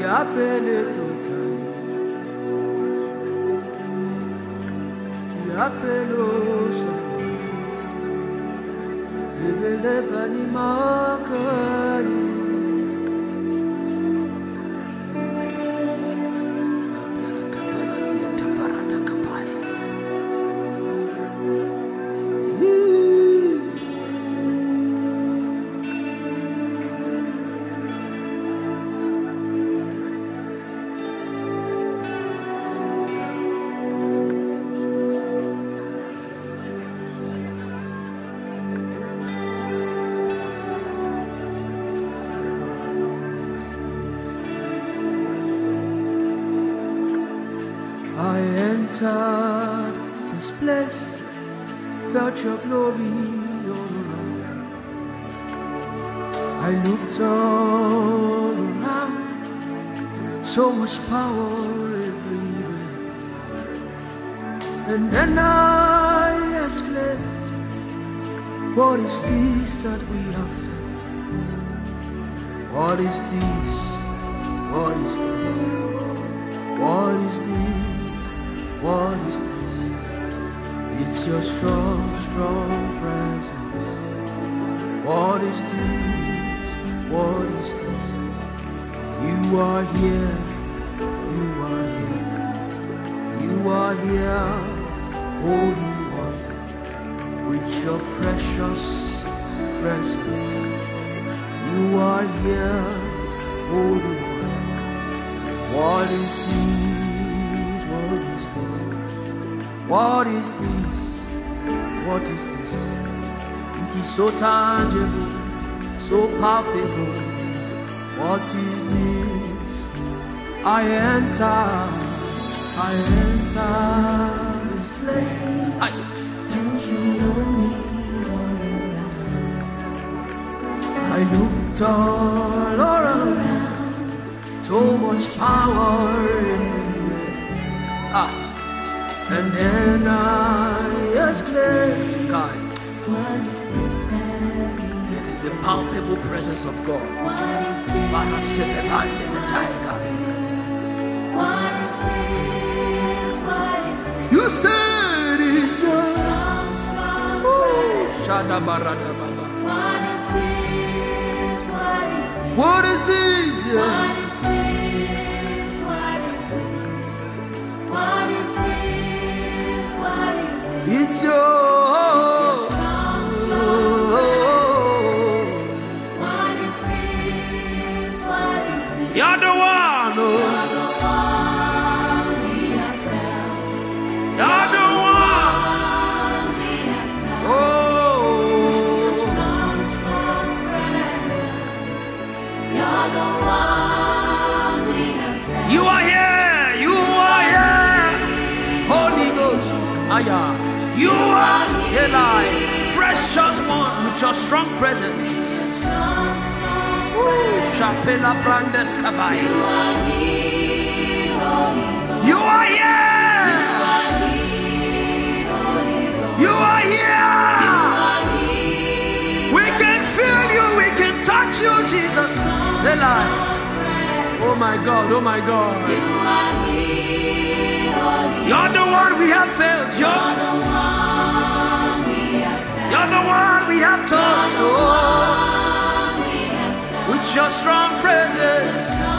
apele tokai, ti apelo shama, ebele bani makani. I entered this place, felt your glory all around. I looked all around, so much power everywhere. And then I exclaimed, what is this that we have felt? What is this? What is this? What is this? What is this? It's your strong, strong presence. What is this? What is this? You are here. You are here. You are here, Holy One, with your precious presence. You are here, Holy One. What is this? What is this? What is this? What is this? It is so tangible, so palpable. What is this? I enter this place. I looked all around, so much power in me. And then I exclaimed, God, what is this that it is the palpable presence of God. What is this? What is this? What is this? You said it's strong, strong Shada Barada Baba. What is this? What is this? What is this? Yeah. What is this? What is this? What is this? It's your strong, strong. What is this? What is this? You're the one. You're the one we have felt. You're the one we have touched. Oh, it's your strong, strong presence. You're the one we have felt. You are here. You are here. Holy Ghost. Aya. You are Eli, precious one, with your strong presence. Shapela Brandes Kavai. You are here. You are here. We can feel you. We can touch you, Jesus. Eli. Oh my God. Oh my God. You're the one we have failed. You're the one we have touched. Oh, with your strong presence.